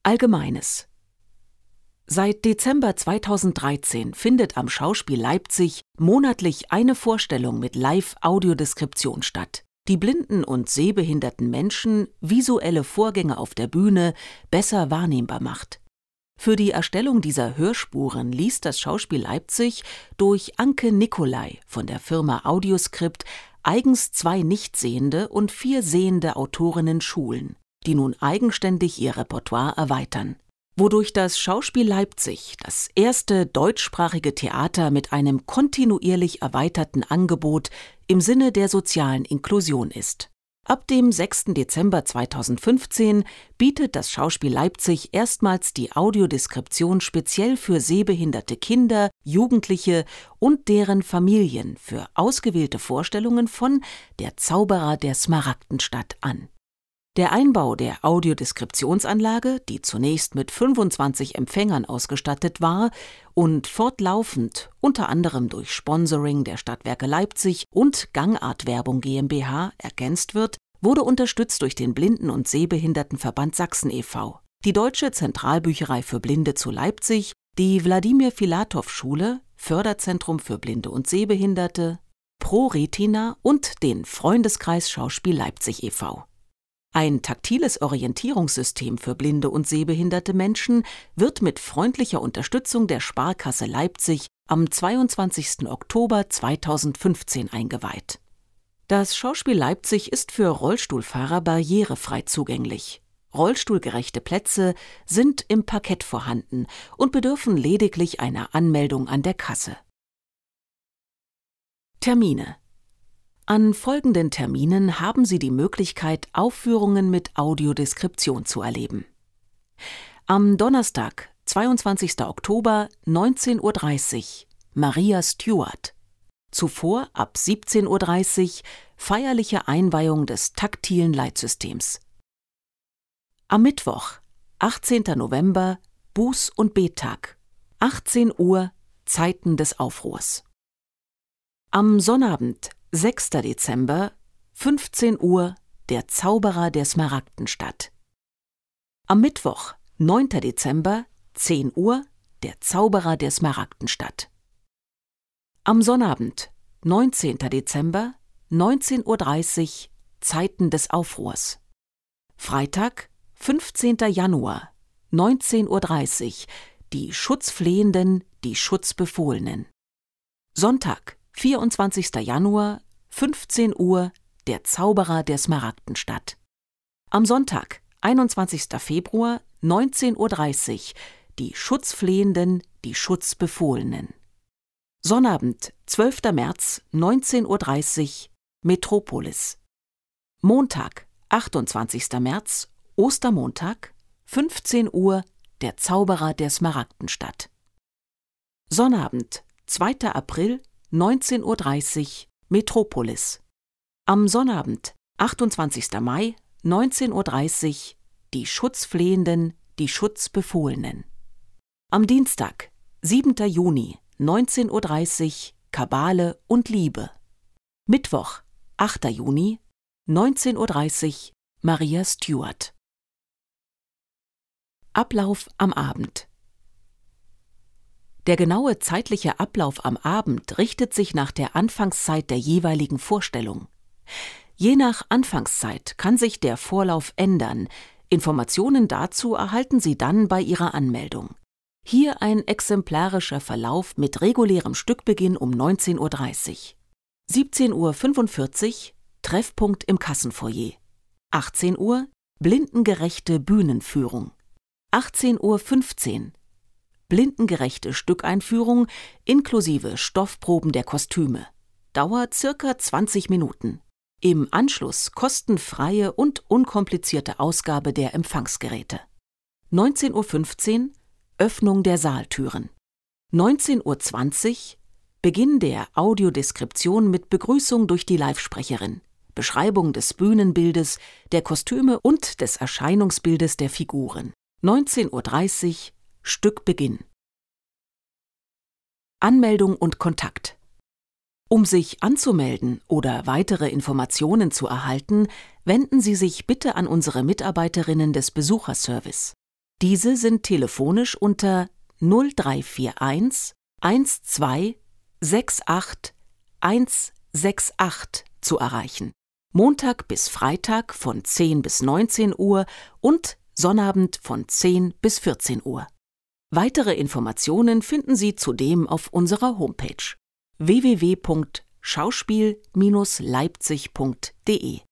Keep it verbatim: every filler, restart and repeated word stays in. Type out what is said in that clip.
Allgemeines. Seit Dezember zweitausenddreizehn findet am Schauspiel Leipzig monatlich eine Vorstellung mit Live-Audiodeskription statt, die blinden und sehbehinderten Menschen visuelle Vorgänge auf der Bühne besser wahrnehmbar macht. Für die Erstellung dieser Hörspuren ließ das Schauspiel Leipzig durch Anke Nicolai von der Firma Audioscript eigens zwei nicht sehende und vier sehende Autorinnen schulen, die nun eigenständig ihr Repertoire erweitern, wodurch das Schauspiel Leipzig das erste deutschsprachige Theater mit einem kontinuierlich erweiterten Angebot im Sinne der sozialen Inklusion ist. Ab dem sechsten Dezember zweitausendfünfzehn bietet das Schauspiel Leipzig erstmals die Audiodeskription speziell für sehbehinderte Kinder, Jugendliche und deren Familien für ausgewählte Vorstellungen von Der Zauberer der Smaragdenstadt an. Der Einbau der Audiodeskriptionsanlage, die zunächst mit fünfundzwanzig Empfängern ausgestattet war und fortlaufend unter anderem durch Sponsoring der Stadtwerke Leipzig und Gangart-Werbung GmbH ergänzt wird, wurde unterstützt durch den Blinden- und Sehbehindertenverband Sachsen e V, die Deutsche Zentralbücherei für Blinde zu Leipzig, die Wladimir-Filatow-Schule, Förderzentrum für Blinde und Sehbehinderte, ProRetina und den Freundeskreis Schauspiel Leipzig e V Ein taktiles Orientierungssystem für blinde und sehbehinderte Menschen wird mit freundlicher Unterstützung der Sparkasse Leipzig am zweiundzwanzigsten Oktober zweitausendfünfzehn eingeweiht. Das Schauspiel Leipzig ist für Rollstuhlfahrer barrierefrei zugänglich. Rollstuhlgerechte Plätze sind im Parkett vorhanden und bedürfen lediglich einer Anmeldung an der Kasse. Termine. An folgenden Terminen haben Sie die Möglichkeit, Aufführungen mit Audiodeskription zu erleben. Am Donnerstag, zweiundzwanzigsten Oktober, neunzehn Uhr dreißig, Maria Stuart. Zuvor ab siebzehn Uhr dreißig, feierliche Einweihung des taktilen Leitsystems. Am Mittwoch, achtzehnten November, Buß- und Bettag, achtzehn Uhr, Zeiten des Aufruhrs. Am Sonnabend, sechsten Dezember, fünfzehn Uhr, Der Zauberer der Smaragdenstadt. Am Mittwoch, neunten Dezember, zehn Uhr, Der Zauberer der Smaragdenstadt. Am Sonnabend, neunzehnten Dezember, neunzehn Uhr dreißig, Zeiten des Aufruhrs. Freitag, fünfzehnten Januar, neunzehn Uhr dreißig, Die Schutzflehenden, die Schutzbefohlenen. Sonntag, vierundzwanzigsten Januar, fünfzehn Uhr, Der Zauberer der Smaragdenstadt. Am Sonntag, einundzwanzigsten Februar, neunzehn Uhr dreißig, Die Schutzflehenden, die Schutzbefohlenen. Sonnabend, zwölften März, neunzehn Uhr dreißig, Metropolis. Montag, achtundzwanzigsten März, Ostermontag, fünfzehn Uhr, Der Zauberer der Smaragdenstadt. Sonnabend, zweiten April, neunzehn Uhr dreißig, Metropolis. Am Sonnabend, achtundzwanzigsten Mai, neunzehn Uhr dreißig, Die Schutzflehenden, die Schutzbefohlenen. Am Dienstag, siebten Juni, neunzehn Uhr dreißig, Kabale und Liebe. Mittwoch, achten Juni, neunzehn Uhr dreißig, Maria Stuart. Ablauf am Abend. Der genaue zeitliche Ablauf am Abend richtet sich nach der Anfangszeit der jeweiligen Vorstellung. Je nach Anfangszeit kann sich der Vorlauf ändern. Informationen dazu erhalten Sie dann bei Ihrer Anmeldung. Hier ein exemplarischer Verlauf mit regulärem Stückbeginn um neunzehn Uhr dreißig. siebzehn Uhr fünfundvierzig, Treffpunkt im Kassenfoyer. achtzehn Uhr, blindengerechte Bühnenführung. achtzehn Uhr fünfzehn, blindengerechte Stückeinführung inklusive Stoffproben der Kostüme. Dauer circa zwanzig Minuten. Im Anschluss kostenfreie und unkomplizierte Ausgabe der Empfangsgeräte. neunzehn Uhr fünfzehn, Öffnung der Saaltüren. neunzehn Uhr zwanzig, Beginn der Audiodeskription mit Begrüßung durch die Live-Sprecherin, Beschreibung des Bühnenbildes, der Kostüme und des Erscheinungsbildes der Figuren. neunzehn Uhr dreißig, Stückbeginn. Anmeldung und Kontakt. Um sich anzumelden oder weitere Informationen zu erhalten, wenden Sie sich bitte an unsere Mitarbeiterinnen des Besucherservice. Diese sind telefonisch unter null drei vier eins eins zwei sechs acht eins sechs acht zu erreichen. Montag bis Freitag von zehn bis neunzehn Uhr und Sonnabend von zehn bis vierzehn Uhr. Weitere Informationen finden Sie zudem auf unserer Homepage w w w punkt schauspiel Bindestrich leipzig punkt de.